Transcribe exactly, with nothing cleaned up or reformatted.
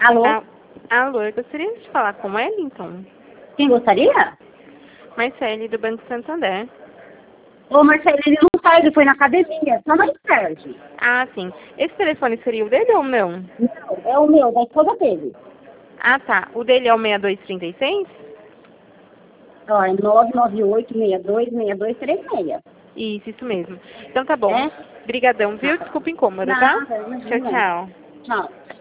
Alô? Ah, alô, eu gostaria de falar com o Wellington. Quem gostaria? Marcele, do Banco Santander. Ô, Marcelo, ele não sai, ele foi na academia, só mais tarde. Ah, sim. Esse telefone seria o dele ou não? Não, é o meu, da esposa dele. Ah, tá. O dele é o seis dois três seis? Ó, é nove nove oito, seis dois, seis dois três seis. Isso, isso mesmo. Então tá bom. É? Brigadão, viu? Nada. Desculpa o incômodo, tá? Nada, Tchau, imagina. tchau. Tchau.